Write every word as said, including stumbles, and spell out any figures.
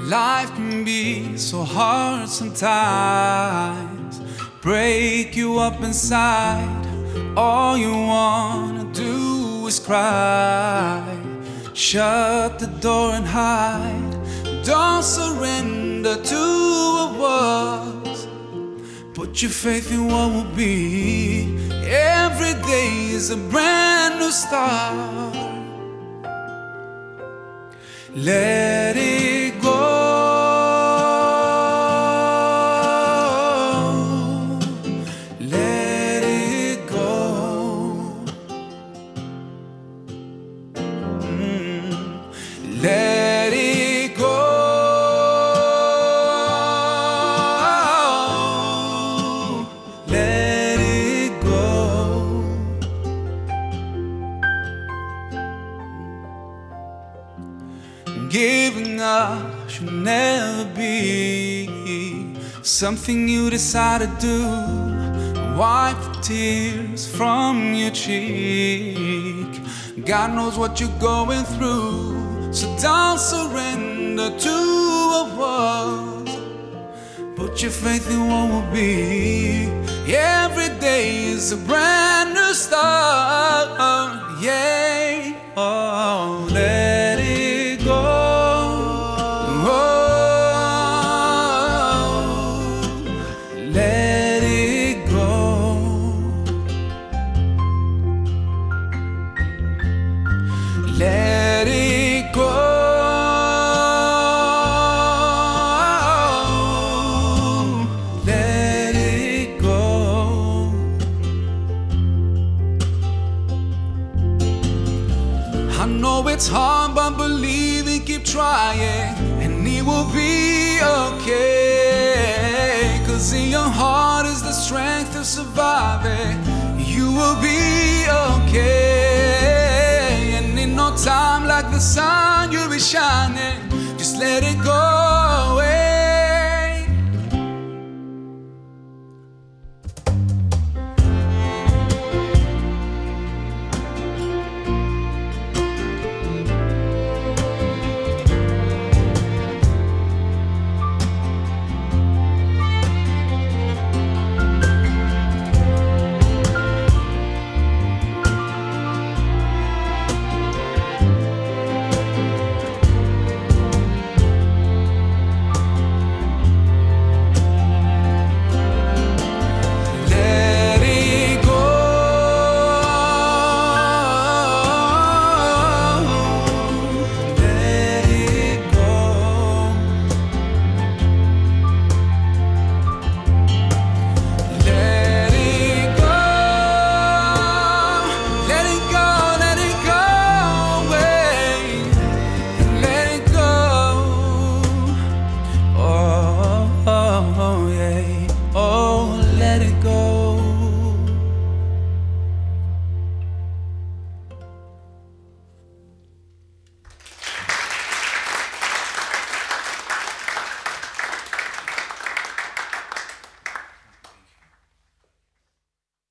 Life can be so hard sometimes, break you up inside. All you wanna do is cry. Shut the door and hide. Don't surrender to what was. Put your faith in what will be. Every day is a brand new start. Let it go. Let it go. Mm. Let it go. Let it go. Giving up should never be something you decide to do. Wipe the tears from your cheek. God knows what you're going through, so don't surrender to what was. Put your faith in what will be. Every day is a brand new start. Yeah. Oh, let it go. Let it go. Let it go. Let it go. I know it's hard, but believe and keep trying, and it will be okay. Cause in your heart is the strength of surviving. You will be okay. And in no time like the sun you'll be shining. Just let it go.